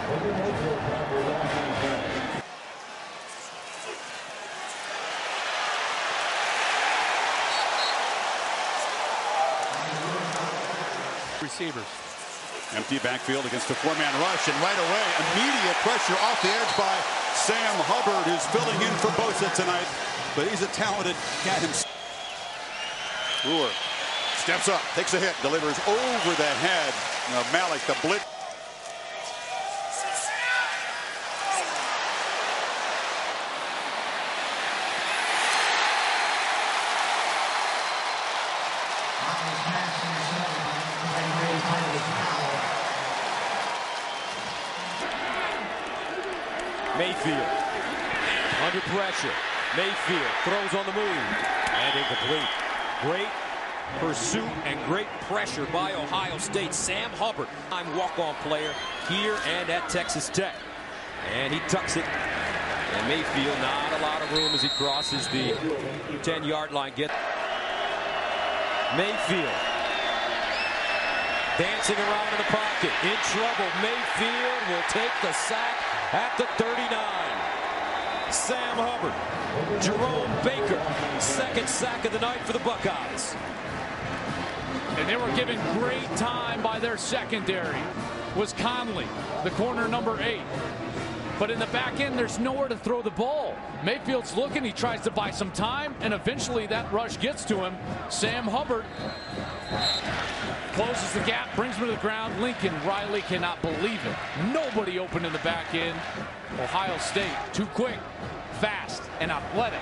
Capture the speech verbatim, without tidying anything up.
Receivers. Empty backfield against a four-man rush, and right away, immediate pressure off the edge by Sam Hubbard, who's filling in for Bosa tonight. But he's a talented cat himself. Brewer steps up, takes a hit, delivers over the head of Malik, the blitz. Mayfield under pressure. Mayfield throws on the move and incomplete. Great pursuit and great pressure by Ohio State. Sam Hubbard, I'm walk-on player here and at Texas Tech. And he tucks it. And Mayfield, not a lot of room as he crosses the ten-yard line. Get Mayfield dancing around in the pocket. In trouble. Mayfield will take the sack at the thirty-nine. Sam Hubbard. Jerome Baker. Second sack of the night for the Buckeyes. And they were given great time by their secondary. Was Conley, the corner number eight. But in the back end, there's nowhere to throw the ball. Mayfield's looking. He tries to buy some time, and eventually that rush gets to him. Sam Hubbard closes the gap, brings him to the ground. Lincoln Riley cannot believe it. Nobody open in the back end. Ohio State, too quick, fast, and athletic.